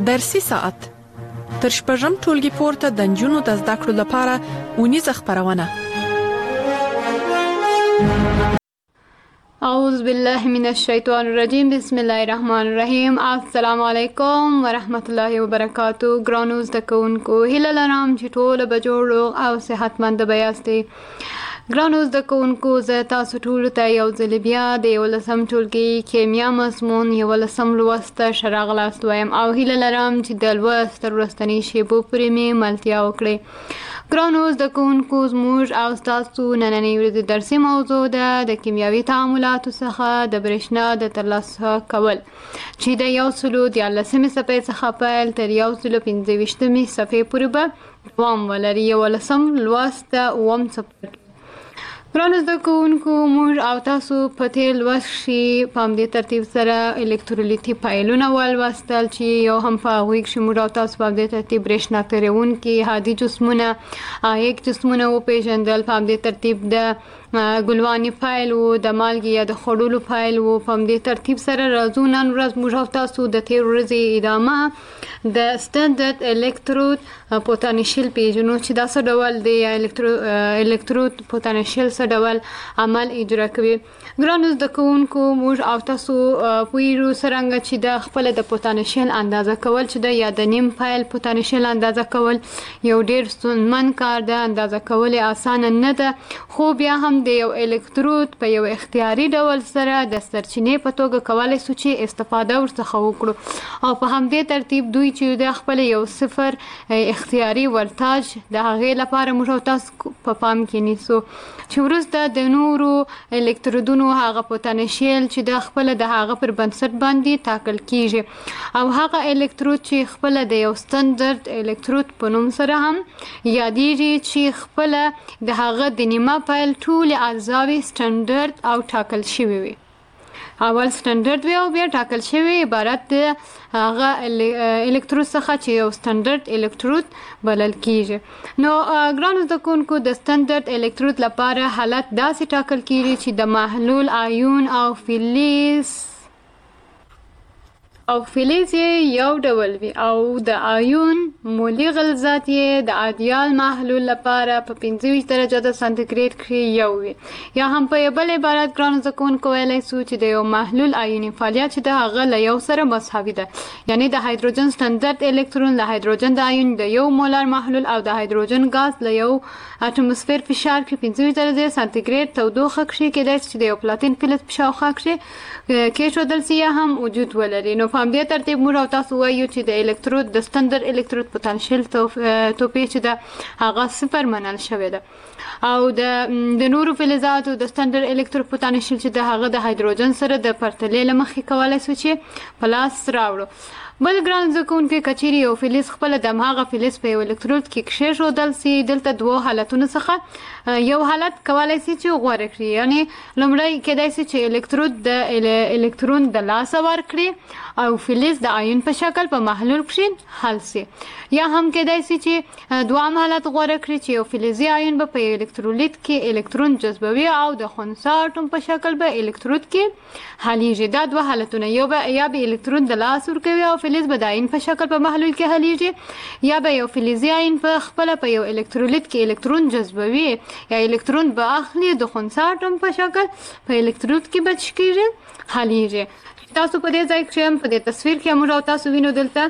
درسي ساعت تر شپږم ټولګي پورته د نجونو د زده کړو لپاره اونیزه خپرونه. اعوذ بالله من الشیطان الرجیم. بسم الله الرحمن الرحیم. السلام علیکم ورحمت الله وبرکاتہ. ګرانو زده کوونکو، هیله لرم چې ټول به جوړ او صحتمند یاستئ. ګرانو زده کوونکو، زه تاسو ټولو ته یو ځل بیا د 11م ټولګي کیمیا مضمون 11م لوست ښه راغلاست وایم او هیله لرم چې د لوست تر وروستنۍ شیبو پورې مې ملتیا وکړئ. ګرانو زده کوونکو، زموږ او ستاسو نننۍ ورځې درسي موضوع ده د کیمیاوي تعاملاتو څخه د برېښنا د ترلاسه کول، چې د 114 صفحې څخه پیل تر 125 صفحې پورې به دوام ولري. 11م لوست د اووم څپرکي. ګرانو زده کوونکو، موږ او تاسو په تېر لوست کښې په همدې ترتیب سره الکترولیتي فایلونه ولوستل چې یو هم په هغوی کښې موږ او تاسو په همدې ترتیب برېښنا تېرونکي هادي جسمونه عایق جسمونه وپېژندل. په همدې ترتیب د ګلواني فایل و، د مالګې یا د خوړلو فایل و. په همدې ترتیب سره راځو نن ورځ موږ او تاسو د تېر ورځې ادامه د سټنډرډ الکترود پوتانشیل پیژنو چې دا څه ډول دی، یا الکترود پوتانشیل څه ډول عمل اجرا کوي. ګرانو زده کوونکو، موږ او تاسو پوهیږو څرنګه چې د خپله د پوتانشیل اندازه کول چې د یا د نیم فایل پوتانشیل اندازه کول یو ډېر ستونزمن کار ده. اندازه کول یې اسانه نه ده، خو بیا هم د یو الکترود په یو اختیاري ډول سره د سرچینې په توګه کولی سو چې استفاده ورڅخه وکړو او په همدې ترتیب دوی چې د خپل یو صفر اختیاري ولتاژ د هغې لپاره موږ او تاسو په پام کې نیسو چې وروسته د نورو الکترودونو هغه پوتانشیل چې د خپله د هغه پر بنسټ باندې ټاکل کیږي او هغه الکترود چې خپله د یو سټنډرډ الکترود په نوم سره هم یادیږي چې خپله د هغه د نیمه فایل ټولې اجزاوې سټنډرډ او ټاکل شوي وي. اول سټنډرډ وي او بیا ټاکل شوی عبارت د هغه الکترود څخه چې یو سټنډرډ الکترود بلل کیږي. نو ګرانو زده کوونکو، د سټنډرډ الکترود لپاره حالت داسې ټاکل کیږي چې د محلول آیون او فلز یې یو ډول وي او د آیون مولي غلظت یې د ایدیال محلول لپاره په 25 درجه د سانتیګریډ کې یو وي. یا هم په یو بل عبارت ګرانو زده کوونکو ویلی سو چې د یو محلول آیوني فعالیت چې د هغه له یو سره مساوي ده، یعنی د هایدروجن سټنډرډ الکترون له هایدروجن د آیون د یو مولر محلول او د هایدروجن ګاز له یو اټموسفیر فشار کې 25 درجه سانتیګریډ تودوخه کښې کېدای چې د یو پلاتین فلز په شاوخوا کښې کېښودل سي یا هم وجود ولري. نو په همدې ترتیب موږ او تاسو وایو چې د الکترود د سټنډرډ الکترود پوتانشیل توپیر چې ده هغه صفر منل شوی ده او د نورو فلزاتو د سټنډرډ الکترود پوتانشیل چې ده هغه د هایدروجن سره د پرتلې له مخې کولی سو چې په لاس راوړو. بل ګران زده کوونکي، که چیرې یو فلز خپله د هماغه فلز په یو الکترود کې کېښودل سي، دلته دوو حالتونو څخه یو حالت کولی سي چې غوره کړي. یعنې لومړی کېدای سي چې الکترود د الکترون د لاسه ورکړي او فلز د آیون په شکل په محلول کښې حل سي، یا هم کېدای سي چې دوام حالت غوره کړي چې یو فلزي آیون به په الکترولیت کې الکترون جذبوي او د خنثی اټوم په شکل به الکترود کې حلیږي. دا دوه حالتونه، یا به الکترون د لاس ورکوي او فلز به د آیون په شکل په محلول کې حلیږي، یا به یو فلزي آیون په خپله په یو الکترولیت کې الکترون جذبوي یا الکترون به اخلي د خنثی اټوم په شکل په الکترود کې به څه کېږي، حلیږي. تاسو په دې ځای کښې هم په دې تصویر کې موږ او تاسو وینو دلته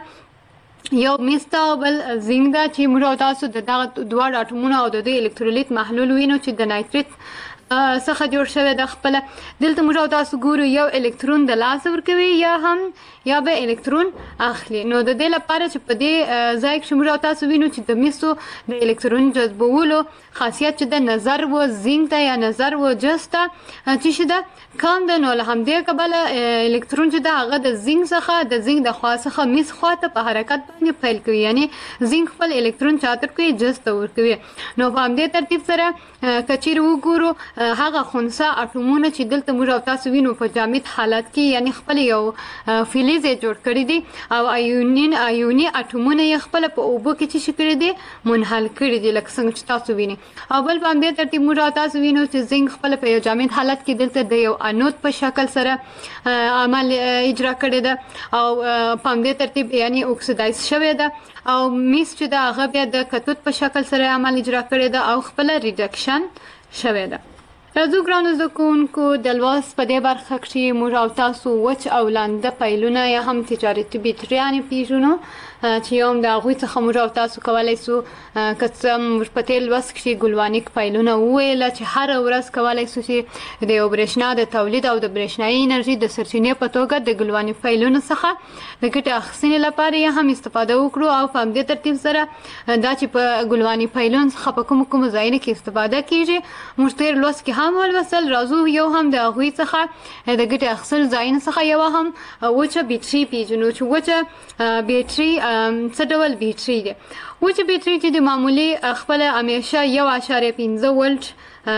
یو میس ده او بل زینک ده چې موږ او تاسو د دغه دواړو اټومونو او د دوی الکترولیت محلول وینو چې د نایتریت څخه جوړ شوی ده. خپله دلته موږ او تاسو ګورو یو الکترون د لاسه ورکوي یا به الکترون اخلي. نو د دې لپاره چې په دې ځای کښې موږ او تاسو وینو چې د میسو د الکترون جذبولو خاصیت چې د نظر و زینک ته یا نظر و جست ته چې شي ده کم ده. نو له همدې کبله الکترون چې ده هغه د زینک د خوا څخه میس خوا ته په حرکت باندې پیل کوي، یعنی زینک خپل الکترون چاته کوي، جست ته ورکوي. نو په همدې ترتیب سره که چیرې وګورو هغه خنثی اټومونه چې دلته موږ او تاسو وینو په جامد حالت کې یعنی خپل یو فلز جوړ کړی دي او ایوني اټومونه یې خپل په اوبو کې چې کړی دي منحل کړی دي لکه څنګه چې تاسو وینئ او بل په همدې ترتیب موږ او تاسو وینو چې زنګ خپل په یو جامد حالت کې دلته د یو انود په شکل سره عمل اجرا کړی ده او په همدې ترتیب یعنی اکسیدایز شوی ده او میس چې دا هغه بیا د کتود په شکل سره عمل اجرا کړی ده او خپل ریډکشن شوی ده. راځو ګرانو زده کوونکو د لوست په دې برخه کې موږ او تاسو وچ او لانده پیلونه یا هم تجارتي بیټریانې پیژنو چې یو د هغوی څخه موږ او تاسو کولی سو که څه موږ په تېر لوست کې ګلوانیک پیلونه وویله چې هره ورځ کولی سو چې د یو برېښنا د تولید او د برېښنایي انرژي د سرچینې په توګه د ګلوانیک پیلونو څخه د ګټې اخیستنې لپاره یې هم استفاده وکړو او په همدې ترتیب سره دا چې په ګلواني پیلونو څخه په کومو ځایونو کې استفاده کیږي موږ تېر لوست کې هم ولوستل. راځو یو هم د هغوی څخه د ګټې اخیستلو ځایونو څخه یو هم وچه بیټري پیژنو چې وچه بیټري څه ډول بیټري دی. وچه بیټري چې د معمولي خپل همیشه 1.5 ولټ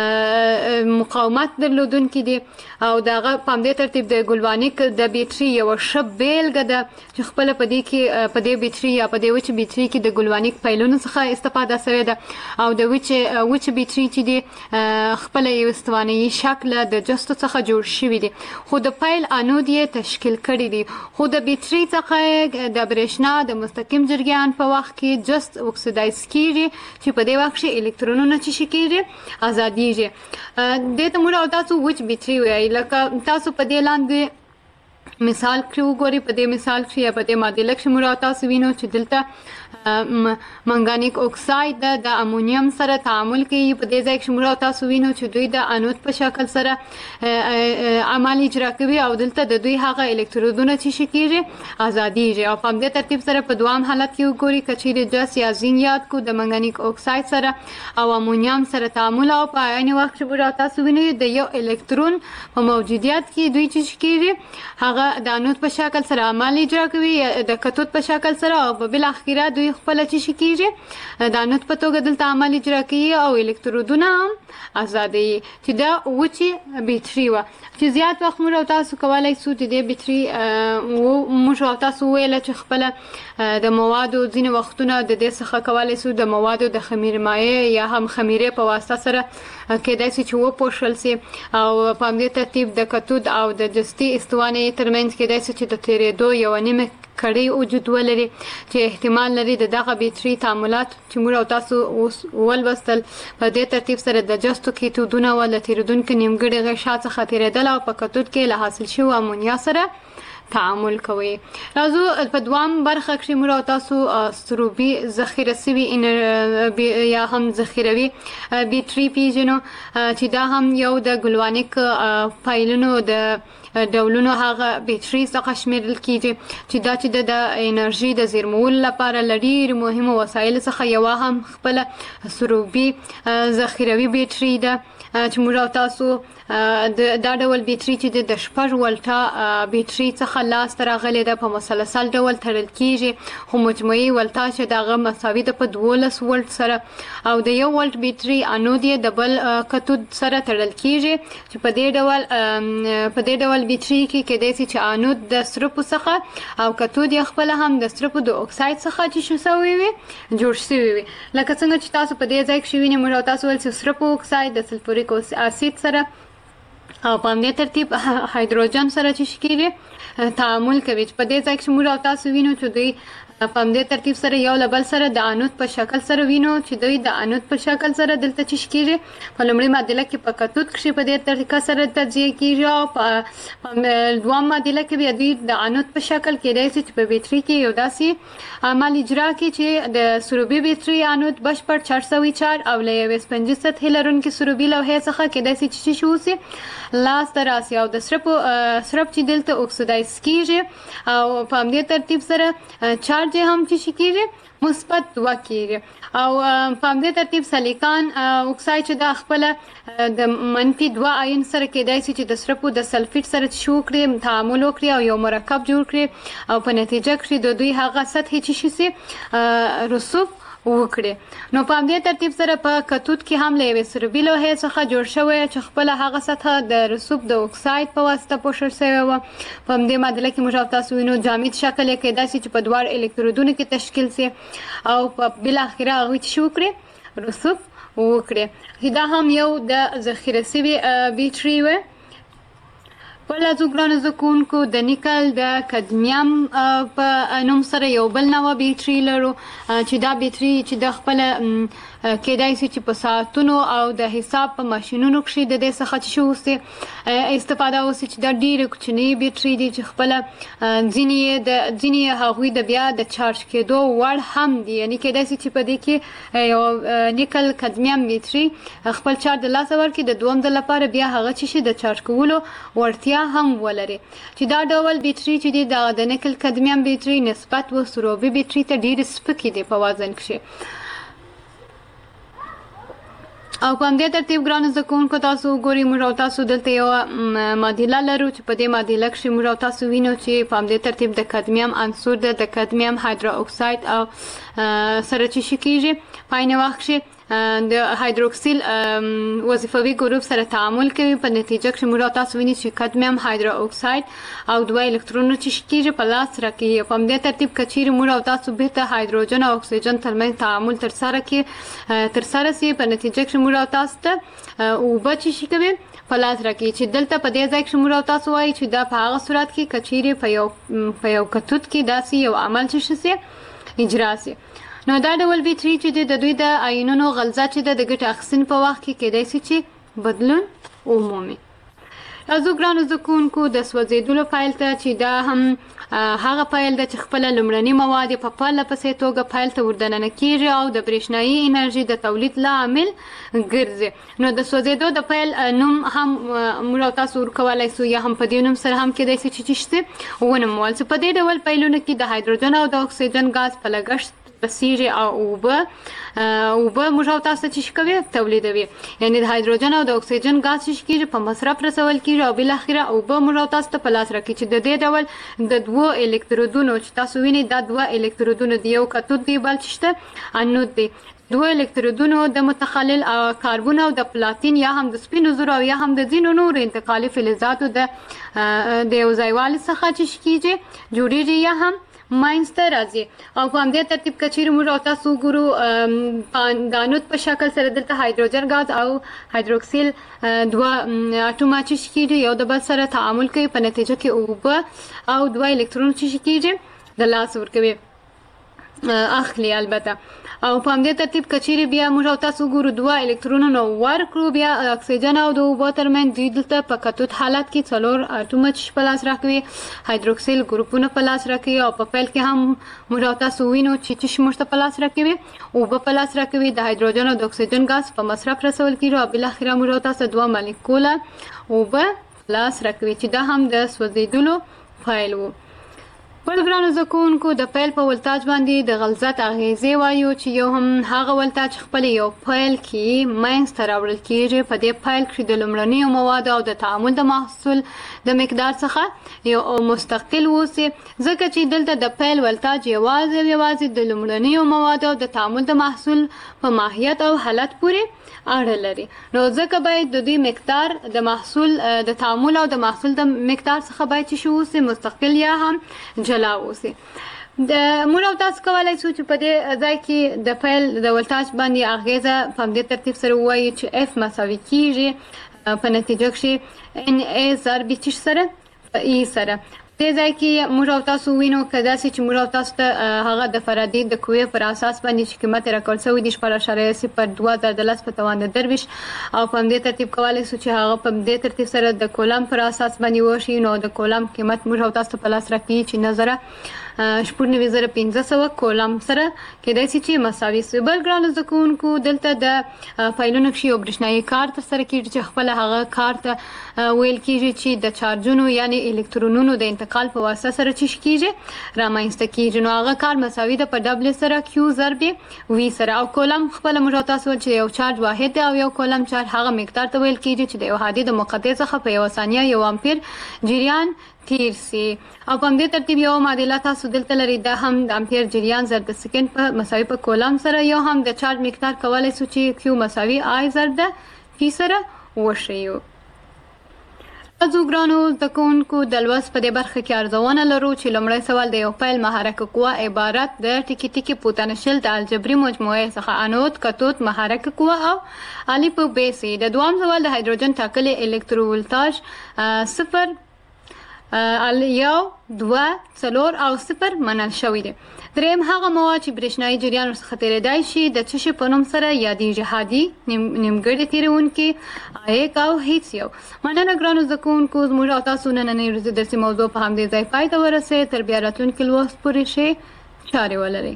مقاومت درلودونکي دي او دغه په همدې ترتیب د ګلوانیک د بیټري یو ښه بیلګه ده چې خپل په دې بیټري یا په دې وچه بیټري کې د ګلوانیک پیلونو څخه استفاده شوې ده او د وچه بیټري چې دی خپل یو استوانیي شکل د جستو څخه جوړ شوی دي خو د پیل انود یې تشکیل کړی دي خو د بیټري څخه د برېښنا د مستقیم جریان په وخت کې جست اکسیدایز کیږي چې په دې وخت کې الکترونونه چې کیږي آزادیږي. دې ته موږ او تاسو وچ بیټري وایي لکه تاسو په دې لاندې مثال کې وګورئ په دې مثال کې یا په دې معادله کې موږ او تاسو وینو چې دلته منګانیک اکساید د امونیم سره تعامل کوي په دې ځای کې موږ او تاسو وینو چې دوی د انود په شکل سره عمل اجرا کوي او دلته د دوی هغه الکترودونه چې کیږي آزادیږي او په دې ترتیب سره په دوام حالت کې وګورئ کچېرې جس یا زین یاد کو د منګانیک اکساید سره او امونیم سره تعامل او په عین وخت کې موږ او تاسو وینو د یو الکترون په موجودیت کې دوی چې کیږي هغه د انود په شکل سره عمل اجرا کوي د کتود په شکل سره او په بل اخیره دوی خپل چې کیږي د انود په توګه دلته عمل اجرا کوي او الکترودونه هم آزادي چې دا وچی بیټري و چې زیات وخت موږ تاسو کولای سو چې د بیټري موږ تاسو ویل چې خپل د موادو ځینې وختونه د دې څخه کولای سو د موادو د خمیر مایع یا هم خمیره په واسطه سره کېدای شي چې وپوښل سي او په همدې ترتیب د کتود او د جستي استوانې ترمنځ کېدای شي چې د تیرېدو یو نیمه کړي وجود ولري چې احتمال لري د دغه بیټري تعاملات چې موږ او تاسو ولوستل په دې ترتیب سره د جستو کیتودونه ول تیریدونکو نیمګړي غشا څخه تیریدل او په کتود کې له حاصل شوی امونیا سره تعامل کوي. راځو په دوام برخه کې موږ او تاسو سروبي ذخیره سوي یا هم ذخیروي بیټري پیژنو چې دا هم یو د ګلوانیک فایلونو د ډولونو هغه بیټري څخه شمیرل کیږي چې دا چې د انرژي د زیرمولو لپاره لري مهمه وسایل څخه یو هم خپل سروبي ذخیروي بیټري ده چې موږ او تاسو دا ډول بیټري چې د 6 ولټه بیټري څخه لاس ته راغلې ده په مسلسل ډول تړل کیږي خو مجموعي ولټاژ دغه مساوي ده په 12 ولټ سره او د 1 ولټ بیټري انود یې د بل کتود سره تړل کیږي چې په دې ډول بیټري کې کېدای شي چې انود د سرپو څخه او کتود یې خپل هم د سرپو د اکساید څخه چې شو سوي وي جوړ شوی وي لکه څنګه چې تاسو په دې ځای کې وینئ موږ تاسو ول چې سرپو اکساید د سلفوریک اسید سره او په همدې ترتیب هایدروجن سره چې کېږي تعامل کوي په دې ځای کې موږ تاسو وینو چې دوی په همدې ترتیب سره یو لبل سره د انود په شکل سره وینو چې دوی د انود په شکل سره دلته چې کېږي په لومړي معادله کې په کتود کې په دې طریقه سره تجزیه کېږي او په دوام معادله کې بیا دوی د انود په شکل کېدای شي چې په بیټري کې یو داسې عمل اجرا کړي چې د سروبي بیټري انود بشپړ 404 او له یو سپنجي سطحې لرونکي سروبي لوحې څخه کېدای شي چې شوسي لاس ته راسي او د سرپ چې دلته اکسیدایز کېږي او په همدې ترتیب سره چارج هم چې کېږي مثبت 2 کېږي او په همدې ترتیب سلیکان اکساید چې د خپل د منفي 2 آیون سره کېدای شي چې د سرپو د سلفیټ سره شو کړي تعامل وکړي او یو مرکب جوړ کړي او په نتیجه کې د دوی هغه سطح چې شي رسوب وکړي. نو په همدې ترتیب سره په کتود کې هم له یوې سروبي لوحې څخه جوړ شوی چې خپله هغه سطحه د رسوب د اکساید په واسطه پوښل شوې وه. په همدې معادله کې موږ او تاسو وینو جامد شکل یې کیدای شي چې په دواړو الکترودونو کې تشکیل سي او په بالاخره هغوی چې وکړي رسوب وکړي. دا هم یو د ذخیره شوي بیټري وه. په لازو ګرانو زده کوونکو د نیکل د کدمیم په نوم سره یو بل نوع بیټري لرو چې دا بیټري چې د خپله کیدای شي چې په ساعتونو او د حساب په ماشینونو کښې د دې څخه چې وسي استفاده وسي چې دا ډېرې کوچنۍ بیټري دي چې خپله ځینې هغوی د بیا د چارج کېدو وړ هم دي. یعنې کیدای شي چې په دې کې یو نیکل کدمیم بیټري خپل چارج د لاسه ورکړي د دویم ځل لپاره بیا هغه چې شي د چارج کولو وړتیا هم ولري. چې دا ډول بیټري چې دي د نیکل کدمیم بیټري نسبت و سروبي بیټري ته ډېرې سپکې دي په وزن کښې. او په همدې ترتیب ګرانو زده کوونکو تاسو وګورئ موږ او تاسو دلته یوه معادله لرو چې په دې معادله کښې موږ او تاسو وینو چې په همدې ترتیب د کدمیم عنصر د کدمیم هایدرو اکساید او سره چې شي کېږي په عین وخت کښې د هایدروکسیل وظیفوي ګروپ سره تعامل کوي. په نتیجه کښې موږ او تاسو ویني چې کدمیم هایدرو اکساید او دوه الکترونونه چې شي کېږي په لاس راکوي. په همدې ترتیب که چیرې موږ او تاسو بېرته هایدروجن او اکسیجن ترمنځ تعامل ترسره سي په نتیجه کښې موږ او تاسو ته اوبه چې شي کوي په لاس راکوي. چې دلته په دې ځای کښې موږ او تاسو وایي چې دا په هغه صورت کې که چیرې په یو کتود کې داسې یو عمل چې شي سي اجرا سي. نو دا ډول بیټري چې د دوی د آیونونو غلظه چې د ګټې اخیستنې په وخت کې کیدای شي چې بدلون ومومي. راځو ګرانو زده کوونکو د سوځېدلو پیل ته چې دا هم هغه پیل ده چې خپله لومړني مواد په پرله پسې توګه پیل ته وردننه کېږي او د برېښنایي انرژي د تولید لامل ګرځي. نو د سوځېدو د پیل نوم هم موږ او تاسو ورکولی سو یا هم په دې نوم سره هم کیدای شي چې شي ونومول سي. په دې ډول پیلونو کې د هایدروجن او د اکسیجن ګاز په لګښت بسیږي او اوبه موږ او تاسو چې شي کوي تولیدوي. یعنې د هایدروجن او د اکسیجن ګاز چې کېږي په مصرف رسول کېږي او بالاخره اوبه موږ او تاسو ته په لاس راکړي چې د دې ډول د دوو الکترودونو چې تاسو وینئ دا دوه الکترودونه دي یو کتود دی بل چې شته انود دی. دوه الکترودونو د متخلل کاربون او د پلاتین یا هم د سپینو زرو او یا هم د ځینو نورو انتقالي فلزاتو د یو ځایوالي څخه چې شي کېږي جوړېږي یا هم ماینځته راځي. او په همدې ترتیب که چیرې موږ او تاسو وګورو د انود په شکل سره دلته هایدروجن ګاز او هایدروکسیل دوه اټومه چې شي کېږي یو د بل سره تعامل کوي په نتیجه کې اوبه او دوه الکترون چې شي کېږي د لاس ورکوي اخلي البته. او په همدې ترتیب که چیرې بیا موږ او تاسو وګورو دوه الکترونونه ورکړو بیا اکسیجن او د اوبو ترمنځ دوی دلته په کتود حالت کې څلور اټومه چې په لاس راکوي هایدروکسیل ګروپونه په لاس راکوي او په پیل کې هم موږ او تاسو وینو چې موږ ته په لاس راکوي اوبه په لاس راکوي د هایدروجن او د اکسیجن ګاز په مصرف رسول کېږي او بالاخره موږ او تاسو دوه مالیکوله اوبه په لاس راکوي چې دا هم د سوځېدلو پیل و. بل ګرانو زده کوونکو د پیل په ولتاج باندې د غلظت اغیزې وایو چې یو هم هغه ولتاج خپل یو پیل کې منځته راوړل کېږي. په دې پیل کې د لومړنیو موادو او د تعامل د محصول د مقدار څخه یو مستقل اوسي ځکه چې دلته د پیل ولتاج یوازې د لومړنیو موادو او د تعامل د محصول په ماهیت او حالت پورې اړه لري. نو ځکه باید د دوی مقدار د محصول د تعامل او د محصول د مقدار څخه باید چې اوسي مستقل یا هم جلا اوسي. موږ او تاسو کولی شو چې په دې ځای کې د پیل د ولتاج باندې اغیزه په همدې ترتیب سره ووایو چې اف مساوي کېږي په نتیجه کښې ان ای ضرب چې سره په ای سره. دې ځای کې موږ او تاسو وینو که داسې چې موږ او تاسو ته هغه د فارادې د قوې پر اساس باندې چې قیمت یې راکول شوی دی 0.02 په توان د درویش او په همدې ترتیب کولی شو چې هغه په دې ترتیب سره د کولم پر اساس باندې وشي. نو د کولم قیمت موږ او تاسو ته په لاس راکړي چې نظره 9500 کولم سره کېدای شي چې مساوي سي. بل ګرانو زده کوونکو دلته د فایلونو کښې یو برېښنایي کار ترسره کېږي چې خپله هغه کار ته ویل کېږي چې د چارجونو یعنې الکترونونو د انتقال په واسطه سره چې کېږي رامنځته کېږي. نو هغه کار مساوي ده په ډبل سره کیو ضرب وي سره. او کولم خپله موږ تاسو چې یو چارج واحد دی او یو کولم چارج هغه مقدار ته ویل کېږي چې د یو هادي د مقطع څخه په یوه ثانیه 1 امپیر جریان تیر سي. او په همدې ترتیب یو معادله تاسو دلته لري دا هم د امپیر جریان ضرب د سکند په مساوي په کولم سره یو هم د چارج مقدار کولای شو چې کیو مساوي آی ضرب د پی سره وشیو. تاسو ګرانو د کوونکو د لوست په دې برخه کې ارزونه لرو چې لومړی سوال د یو فایل محرک قوه عبارت د ټکی ټکی پوتنشل د الجبري مجموعه څخه انود کتود محرک قوه او الف ب سي. د دوام سوال د هایدروجن ټاکلي الکتروولتاژ 0 یو 2 4 او 0 منل شوی دی. دریم هغه مواد چې برېښنايي جریان ورڅخه تېرېدای شي د څه شي په نوم سره یادېږي؟ هادي، نیمګړی تېرونکي، عایق او هیڅ یو. مننه ګرانو زده کوونکو، زموږ او تاسو نننۍ ورځې درسي موضوع په همدې ځای پای ته ورسېد. تر بیا راتلونکي لوست پورې ښې چارې ولرئ.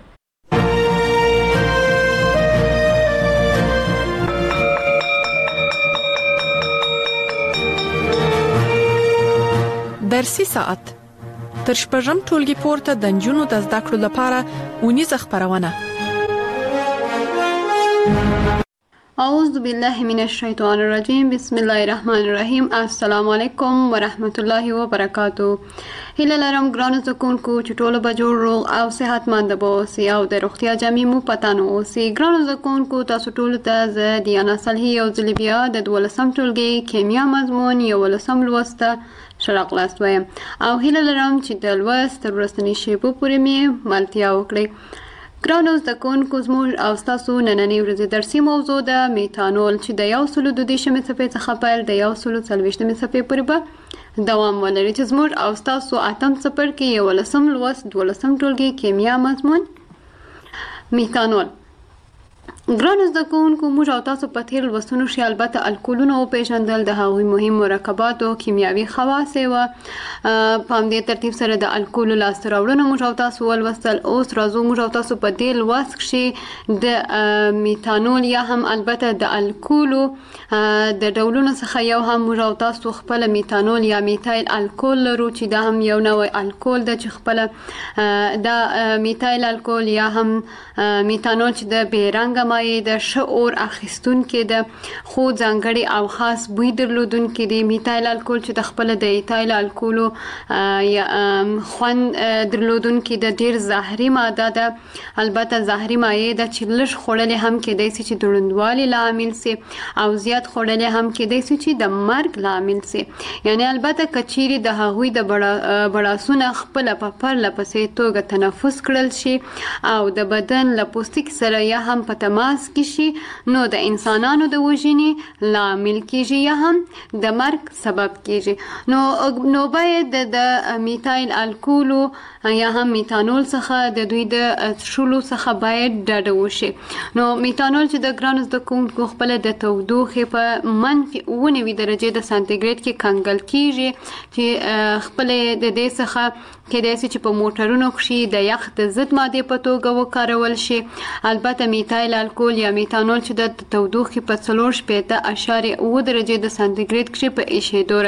درسي ساعت تر شپږم ټولګي پورته د نجونو د زده کړو لپاره اونیزه خپرونه. اعوذ بالله من الشیطان الرجیم. بسم الله الرحمن الرحیم. السلام علیکم ورحمت الله وبرکاتو. هیله لرم ګرانو زده کوونکو چې ټول به جوړ روغ او صحتمند به اوسئ او د روغتیا جامې مو په تن اوسي. ګرانو زده کوونکو، تاسو ټولو ته زه دیانا صالحي یو ځل بیا د 12م ټولګي کیمیا مضمون 11م لوست ته ښه راغلاست وایم او هیله لرم چې د لوست تر وروستنۍ شېبو پورې مې ملتیا وکړئ. ګرانو زده کوونکو، زموږ او ستاسو نننۍ ورځې درسي موضوع ده میتانول چې د 132 صفحې څخه پیل د 140 صفحې پورې به دوام ولري چې زموږ او ستاسو 8م څپرکي 11م لوست 12م ټولګي کیمیا مضمون میتانول. ګرانو زده کوونکو، موږ او تاسو په تېر لوستونو کې البته الکولونه وپېژندل، د هغوی مهم مرکباتو کیمیاوي خواص یې په همدې ترتیب سره د الکولو لاسته راوړنه موږ او تاسو ولوستل. اوس راځو موږ او تاسو په دې لوست کې د میتانول یا هم البته د الکولو د ډولونو څخه یو هم موږ او تاسو خپل میتانول یا میتایل الکول لرو چې دا هم یو نوع الکول ده چې خپل دا میتایل الکول یا هم میتانول چې د بیرنګ د شعور اخیستونکي ده خو ځانګړي او خاص بوی درلودونکي دي. میتایل الکول چې د خپل د ایتایل الکولو یا خوند درلودونکي د ډیر زهري ماده ده. البته زهري مایع ده چې لږ خوړلې هم کېدای شي چې د ړندوالي لامل سي او زیات خوړلې هم کېدای شي چې د مرګ لامل سي. یعنی البته کچيري د هغوی د بړاسونه خپل په پرله پسې توګه تنفس کړل شي او د بدن له پوستکي سره یا هم په تماس کې شي نو د انسانانو د وژنې لامل کېږي یا هم د مرګ سبب کېږي. نو باید د میتایل الکولو یا هم میتانول څخه د دوی د څښلو څخه باید ډډه وشي. نو میتانول چې د ګرانو زده کوونکو خپل د تودوخې په -9 درجې د سانتیګریډ کې کنګل کېږي چې خپل د دې څخه کېدای شي چې په موټرونو کې د یخ د ضد مادې په توګه وکارول شي. البته میتایل الکول یا میتانول چې د تودوخې په 4.8 درجې د سانتیګریډ کې په ایشېدو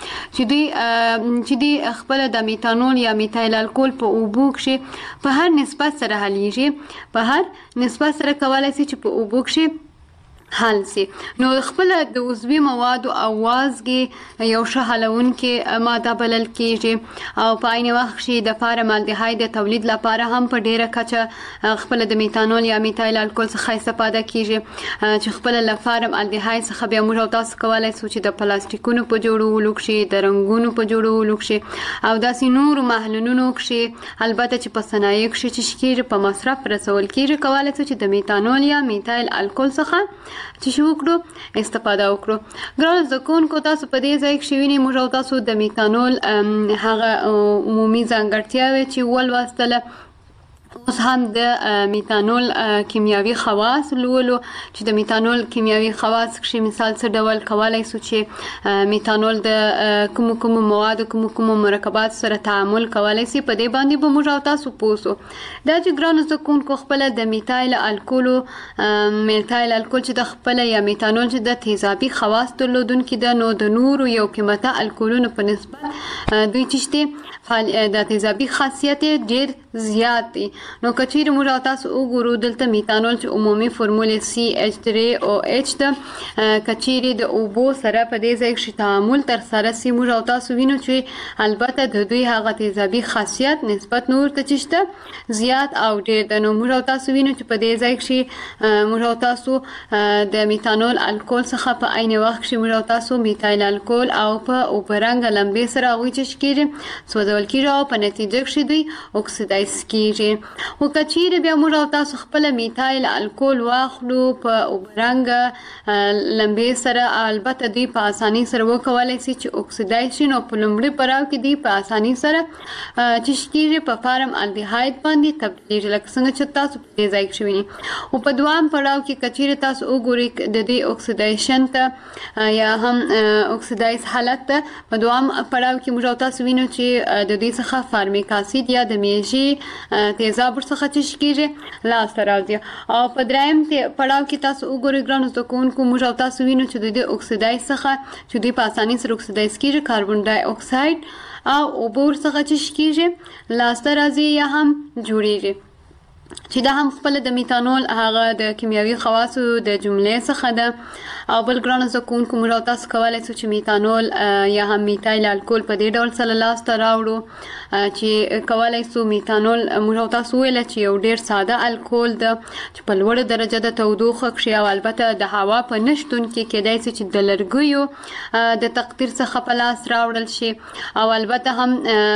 راځي چې دوی خپل د میتانول یا میتایل الکول په اوبو کې په هر نسبت سره حلیږي. په هر نسبت سره کولای شي چې په اوبو کې حل سي. نو خپل د عضوي موادو او وازګي یو ښه حلونکې ماده بلل کېږي او په عین وخت کې د فارمالدهاید د تولید لپاره هم په ډیره کچه خپل د میتانول یا میتایل الکول څخه استفاده کېږي چې خپل له فارمالدهاید څخه بیا موږ تاسو کولای شو چې د پلاستیکونو په جوړولو کې، د رنګونو په جوړولو کې او داسې نور محلونو کې البته چې په صنایع کې چې کېږي په مصرف رسول کېږي کولای شو چې د میتانول یا میتایل الکول څخه چې شو وکړو استفاده وکړو. ګرانو زده کوونکو، تاسو په دې ځای کې وینئ موږ او تاسو د میتانول هغه عمومي ځانګړتیاوې چې ولوستله. اوس هم د میتانول کیمیاوي خواص لولو چې د میتانول کیمیاوي خواص کې مثال څه ډول کولای شو چې میتانول د کوم مواد کوم مرکبات سره تعامل کولای شي. په دې باندې به موږ او تاسو پوسو. دا چې ګرانو زده کوونکو خپل د میتایل الکول چې د خپل یا میتانول چې د تیزابي خواص درلودونکي ده نو د نورو یو قیمته الکولونو په نسبت دوی چې د تیزابي خاصیت ډیر زیات دي. نو کچیر موږ تاسو وګورو دلته میتانول چې عمومي فورموله CH3OH ده. کچیر د اوبو سره په دې ځای کې تعامل تر سره سي موږ تاسو وینو چې البته د دوی هغه تیزابي خاصیت نسبت نور ته چشته زیات او ډیر د نو موږ تاسو وینو چې په دې ځای کې موږ تاسو د میتانول الکول څخه په عین وخت کې موږ تاسو میتایل الکول او په اوبرنګ لمبې سره غوي چې کېږي سوځول کېږي او په نتیجه کې دوی اکسیدایز کېږي. او کچیر بیا موږ تاسو خپل میتایل الکول واخلو په اوبرنګ لمبې سره البته دوی په اساني سره وکولای شي چې اکسیدایز شي. نو په لومړي پړاو کې دوی په اساني سره چې کېږي په فارم الډیهاید باندې تبدیل لکه څنګه چې تاسو په دې ځای کې وینئ. او په دوام پړاو کې کچیر تاسو وګورئ د دې اکسیدیشن ته یا هم اکسیدایز حالت ته په دوام پړاو کې موږ تاسو وینو چې د دې څخه فارمیک اسید یا د میژي تیزاب څخه چې کېږي لاسته راځي. او په دریم پړاو کې تاسو وګورئ ګرانو زده کوونکو موږ تاسو وینو چې د دې اکسیدایز څخه چې دوی په اساني سره اکسیدایز کېږي کاربن ډای اکساید او اوبو څخه چې کېږي لاسته راځي یا هم جوړیږي چې دا هم خپل د میتانول هغه د کیمیاوي خواصو د جملې څخه ده. او بل ګرانو زده کوونکو موږ تاسو کولای شو چې میتانول یا هم میتایل الکول په دې ډول سره لاسته راوړو چې کولای شو میتانول موږ تاسو ویل چې یو ډیر ساده الکول ده چې په لوړه درجه د تودوخه کې او البته د هوا په نشتون کې کېدای شي چې د لرګیو د تقدیر څخه په لاس راوړل شي او البته هم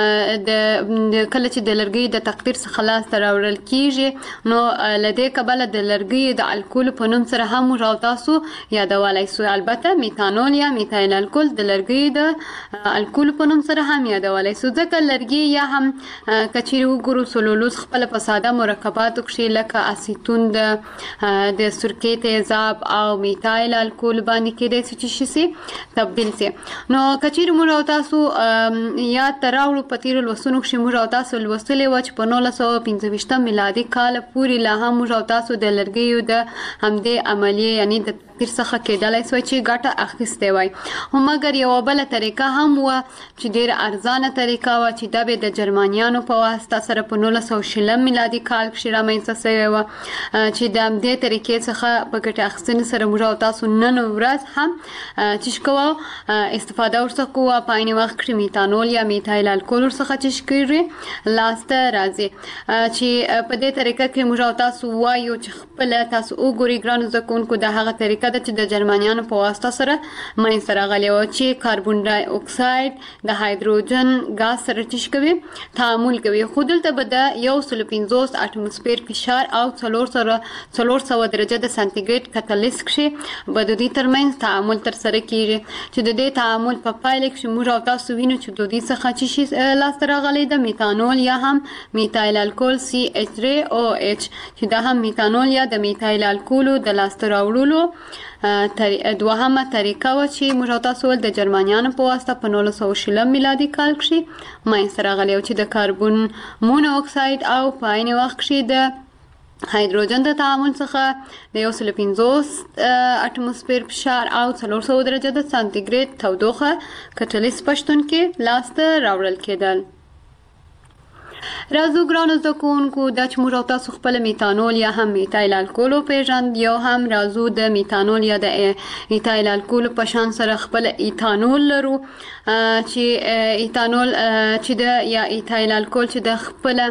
د کله چې د لرګي د تقدیر څخه لاس راوړل کیږي نو لدې کبل د لرګي د الکول په نوم سره هم موږ تاسو یادولای شو. البته میتانول یا میتایل الکول د لرګي د الکول په نوم سره هم یادولای شو ځکه لرګي یا هم کچیر وګورو سلولوز خپل په ساده مرکباتو کې لکه اسیتون د سرکې تیزاب او میتایل الکول باندې کېدای شي چې تبدیل شي. نو کچیر موږ تاسو یاد تراوړو په تیر لوستونو کې موږ تاسو لوستلې و چې په 1925 میلادي کال پورې لا هم موږ تاسو د لرګیو د همدې عملیه یعنی د تیر څخه کېدلای شو چې ګټه اخیسته وای. هم مګر یو بل طریقه هم و چې ډیر ارزانه طریقه و چې د د جرمنیانو په واسطه سره په 1920 میلادي کال کې رامنځته شوی و چې د همدې طریقې څخه په ګټه اخیستنې سره موږ تاسو نن ورځ هم چې کوو استفاده ورڅخه کوو په عین وخت کې میتانول یا میتایل الکول ورڅخه چې کېږي لاسته راځي چې په دې طریقه کې موږ تاسو وایو چې خپل تاسو وګورئ ګرانو زده کوونکو د هغه طریقه ده چې د جرمنیانو په واسطه سره منځ ته راغلی و چې کاربن ډای اکساید د هایدروجن غاز سره کوي تعامل کوي. خو دلته به د 150 اټموسفیر فشار او 400 درجه د سانتیګریډ کتالیست کې به د دې ترمنځ تعامل تر سره کیږي چې د دې تعامل په پایله کې موږ تاسو وینو چې د دې څخه چې لاسته راغلی د میتانول یا هم میتایل الکول CH3OH چې دا هم میتانول یا د میتایل الکول د لاسته راوړلو دوهمه طریقه و چې موږ تاسو ول د جرمنیانو په واسطه په 1920 میلادي کال کې منځته راغلی چې د کاربن مونو اکساید او په عین وخت کې د هایدروجن د تعامل څخه د 150 اټموسفیر فشار او 400 درجه د سانتیګریډ تودوخه کټلیس پښتون کې لاسته راوړل کېدل. راځو ګرانو زده کوونکو دا چې موږ تاسو خپل میتانول یا هم میتایل الکول پیژند یو هم راځو د میتانول یا د ایتایل الکول په شان سره خپل ایتانول لرو چې ایتانول چې د یا ایتایل الکول چې د خپل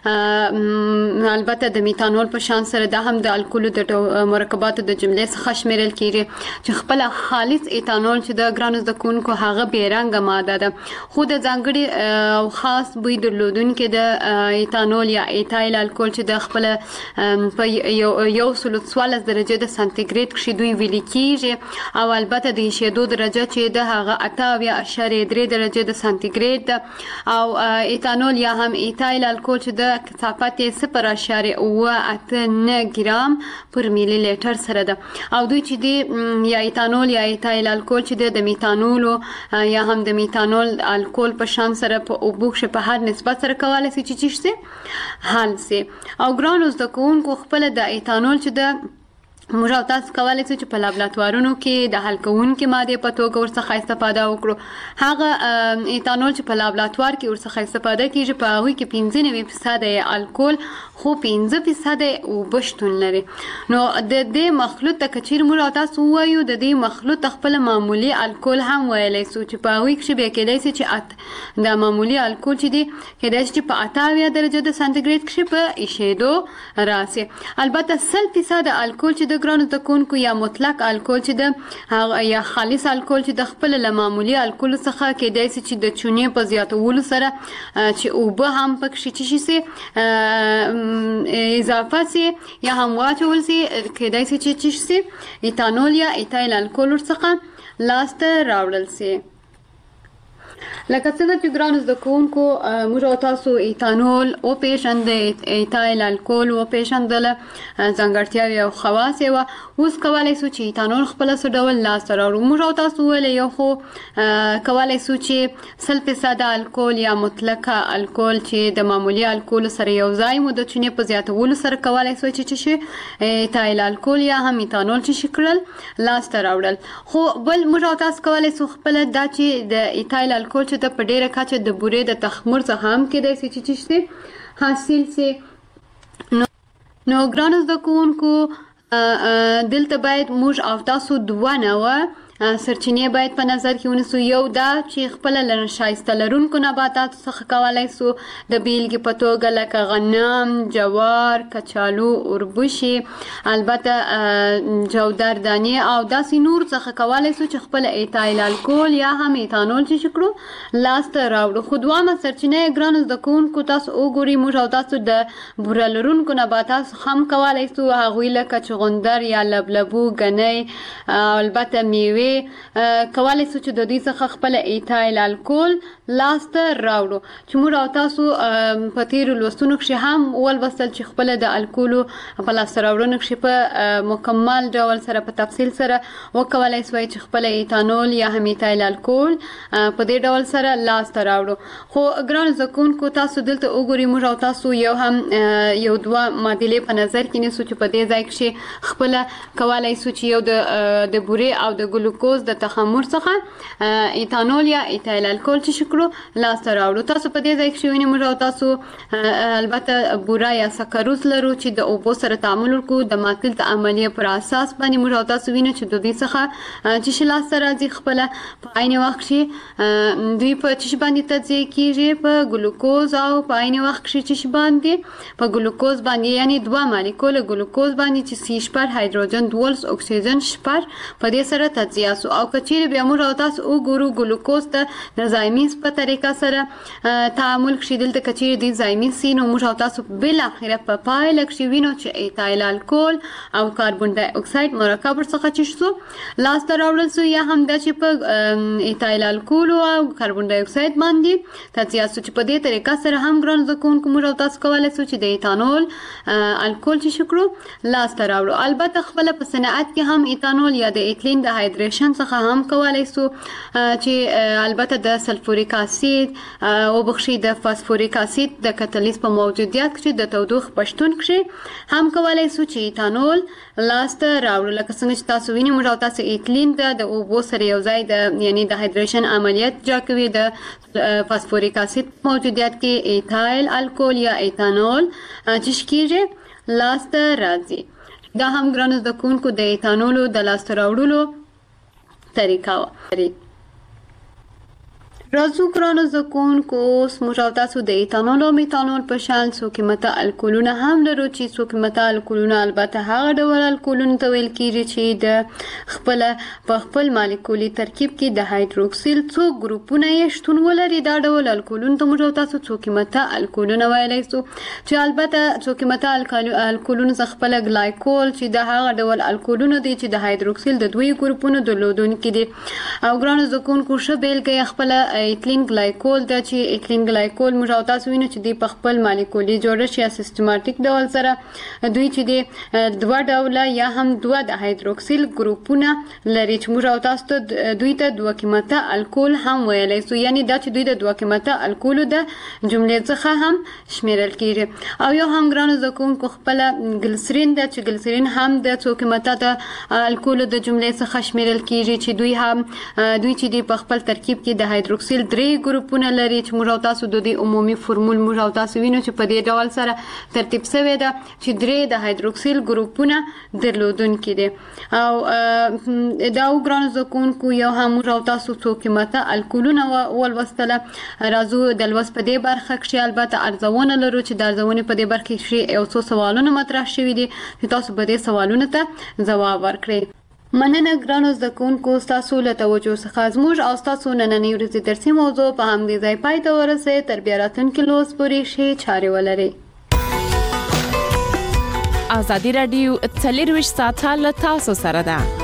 البته د میتانول په شان سره د هم د الکول د مرکباتو د جملې څخه شمیرل کیږي چې خپل خالص ایتانول چې د ګرانو زده کوونکو هغه بیرنګ ماده ده خو د ځانګړي او خاص بوی درلودونکو د ایتانول یا ایتایل الکول چې د خپل په 114 درجه د سانتیګریډ کې دوی ویل کیږي او البته د شیدو درجه چې د هغه 8.3 درجه د سانتیګریډ او ایتانول یا هم ایتایل الکول چې د کثافت 0.89 ګرام پر میلی لیټر سره ده او دوی چې د یا ایتانول یا ایتایل الکول چې د میتانول یا هم د میتانول الکول په شان سره په اوبو کې په هر نسبت سره کولای شي چې حل سي. او ګرانو زده کوونکو خپل د ایتانول چې د موږ او تاسو کولای شو چې په لابراتوارونو کې د حل کوونکې مادې په توګه ورڅخه استفاده وکړو. هغه ایتانول چې په لابراتوار کې ورڅخه استفاده کیږي په هغوی کې 95% یې الکول خو 15% یې اوبه شتون لري. نو د دې مخلوط ته که چیرې موږ او تاسو ووایو د دې مخلوط خپله معمولي الکول هم ویلی شو چې په هغوی کښې بیا کیدای شي چې د معمولي الکول چې دی کیدای شي چې په 88 درجه د سانتیګریډ کښې په ایشېدو راسي. البته 100% الکول چې د ګرانو زده کوونکو یا مطلق الکول چې د یا خالص الکول چې د خپل له معمولي الکول څخه کیدای شي چې د چونې په زیاتولو سره چې اوبه هم پکې شي اضافه سي یا هم واچول سي کیدای شي چې ایتانول یا ایتایل الکول ورڅخه لاسته راوړل سي. لکه څنګه چې ګرانو زده کوونکو موږ او تاسو ایتانول وپېژندل، ایتایل الکول وپېژندله، ځانګړتیاوې او خواص یې وه. اوس کولی شو چې ایتانول خپله څه ډول لاسته راوړو. موږ او تاسو ویلی یو خو کولی شو چې 100% الکول یا مطلقه الکول چې د معمولي الکول سره یو ځای مو د چونې په زیاتولو سره کولی شو چې شي ایتایل الکول یا هم ایتانول چې شي کړل لاسته راوړل. خو بل موږ او تاسو کولی شو خپله دا چې د ایتایل الکول چې د په ډیره کچه د بورې د تخمر څخه هم کیدای شي چې حاصل سي. نو ګرانو زده کوونکو دلته باید موږ او تاسو دوه نوع سرچینې باید په نظر کې ونیسو. یو دا چې خپله شایسته لرونکو نباتاتو څخه کولی شو د بیلګې په توګه لکه غنم، جوار، کچالو، اوربشې، البته جودر دانې او داسې نور څخه کولی شو چې خپله ایتایل الکول یا هم ایتانول چې شي کړو لاسته راوړو. خو دوامه سرچینه یې ګرانو زده کوونکو تاسو وګورئ موږ او تاسو د بوره لرونکو نباتاتو هم کولی شو هغوی لکه چغندر یا لبلبو، ګنۍ، البته میوې کولی شو چې د دوی څخه خپله ایتایل الکول لاسته راوړو. چې موږ او تاسو په تیرو لوستونو کښې هم ولوستل چې خپله د الکولو په لاسته راوړنو کښې په مکمل ډول سره په تفصیل سره وکولی شوی چې خپله ایتانول یا هم ایتایل الکول په دې ډول سره لاسته راوړو. خو ګرانو زده کوونکو تاسو دلته وګورئ موږ او تاسو یو هم یو دوه معادلې په نظر کې نیسو چې په دې ځای کښې خپله کولی شو چې یو د بورې او د ګلوکوز د تخمر څخه ایتانول یا ایتایل الکول چې شي کړو لاسته راوړو. تاسو په دې ځای کښې وینئ موږ او تاسو البته بوره یا سکروز لرو چې د اوبو سره تعامل وکړو د ماتل د عملیې پر اساس باندې موږ او تاسو وینو چې د دوی څخه چې شي لاسته راځي خپله په عین وخت کښې دوی په چې شي باندې تجزیه کېږي په ګلوکوز او په عین وخت کښې چې شي باندې په ګلوکوز باندې یعنې دوه مالیکول ګلوکوز باندې چې C هایدروجن 12 اکسیجن 0 په دې سره تجزیه سو. او که چیرې بیا موږ او تاسو وګورو ګلوکوز ته د زایمیز په طریقه سره تعامل کښې دلته که چیرې دوی زایمیز سي نو موږ او تاسو بالاخره په پایله کښې وینو چې ایتایل الکول او کاربن ډای اکساید مرکب ورڅخه چې شو لاسته راوړل سو یا هم دا چې په ایتایل الکول او کاربن ډای اکساید باندې تجزیه سو چې په دې طریقه سره هم ګرانو زده کوونکو موږ او تاسو کولی سو چې د ایتانول الکول چې شي کړو لاسته راوړو. البته خپله په صنعت کې هم ایتانول یا د ایتلین د هایدریشن څخه هم کولی شو چې البته د سلفوریک اسید وبخښئ د فاسفوریک اسید د کتلیز په موجودیت کښې د تودوخې په شتون کښې هم کولی شو چې ایتانول لاسته راوړو. لکه څنګه چې تاسو وینئ موږ او تاسو ایتلین د اوبو سره یو ځای یعنې د هایدریشن عملیات اجرا کوي د فاسفوریک اسید موجودیت کې ایتایل الکول یا ایتانول چې کېږي لاسته راځي. دا هم ګرانو زده کوونکو د ایتانولو د لاسته راوړلو طریقه وه. راځو ګرانو زده کوونکو اوس موږ او تاسو د ایتانول او میتانول په شان څو قیمته الکولونه هم لرو چې څو قیمته الکولونه البته هغه ډول الکولونو ته ویل کېږي چې د خپله په خپل مالیکولي ترکیب کې د هایدروکسیل څو ګروپونه یې شتون ولري. دا ډول الکولونو ته موږ او تاسو څو قیمته الکولونه ویلی شو چې البته څو قیمته الکولونو څخه خپله ګلایکول چې د هغه ډول الکولونه دي چې د هایدروکسیل د دوی ګروپونو درلودونکي دي. او ګرانو زده کوونکو ښه بېلګه یې خپله ایتلین ګلایکول د چې ایتلین ګلایکول موږ او تاسو وینو چې د خپل مالیکولي جوړښت یا سیستماتیک ډول سره دوی چې د دوه ډوله یا هم دوه د هایدروکسیل ګروپونه لري چې موږ او تاسو دوی ته دوه قیمته الکول هم ویلی سو، یعنی دا چې دوی د دوه قیمته الکولو د جملې څخه هم شمیرل کیږي. او یو هم ګرانو زده کوونکو خپل ګلسرین ده چې ګلسرین هم د څو قیمته د الکولو د جملې څخه شمیرل کیږي چې دوی چې د خپل ترکیب کې د هایدروکسیل 3 ګروپونه لري چې موږ او تاسو د دې عمومي فورمول موږ او تاسو وینو چې په دې ډول سره ترتیب شوی ده چې 3 د هایدروکسیل ګروپونه درلودونکي دي. او دا ګرانو زده کوونکو یو هم موږ او تاسو څو قیمته الکولونه ولوستله. راځو د لوست په دې برخه کې البته ارزونه لرو چې د ارزونې په دې برخه کې یو څو سوالونه مطرح شوي دي چې تاسو به دې سوالونو ته ځواب ورکړئ. مننه ګرانو زده کوونکو ستاسو له توجه څخه. زموږ او ستاسو نننۍ ورځې درسي موضوع په همدې ځای پای ته ورسېد. تر بیا راتلونکي لوست پورې ښې چارې ولرئ. ازادي راډیو 24 ساعته له تاسو سره ده.